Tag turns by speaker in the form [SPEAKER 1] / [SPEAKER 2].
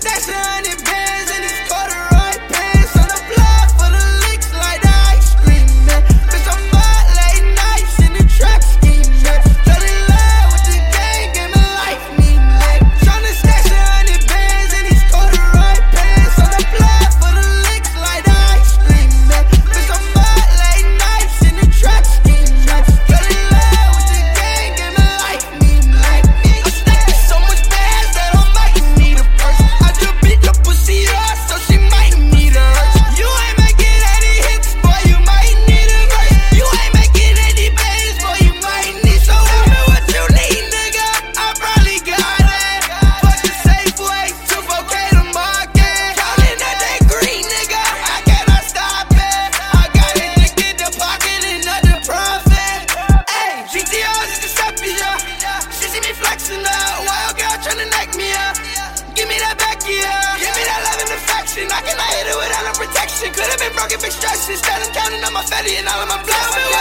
[SPEAKER 1] stash 100 bands in these corduroy pants. On the block for the licks like the ice cream man. Bitch, I'm out late nights in the trap scheme man. Fell in love with the gang, gave my life meaning. Tryna stash 100 bands in these corduroy pants. On the block for the licks like the ice cream man. Bitch, I'm out late nights in the trap scheme man. Fell in love with the gang, gave my life meaning. I'm stacking so much bands that I might need a purse. I just beat the pussy up, so she might need a hearse. You ain't making any hits, boy, you might need a verse. You ain't making any bands, boy, you might need. So tell me what you need, nigga, I probably got it. Fuck the Safeway, 2-4K to market. Counting that they green, nigga, I cannot stop it. I got addicted to pocket and not the profit. Ayy, GTR's is Giuseppe, she see me flexing up, wild girl tryna knock me up. Give me that back, yeah. Give me that love and affection. I cannot hit it without no protection. Could've been broken, big stress. Instead I'm counting on my fatty and all of my blessings.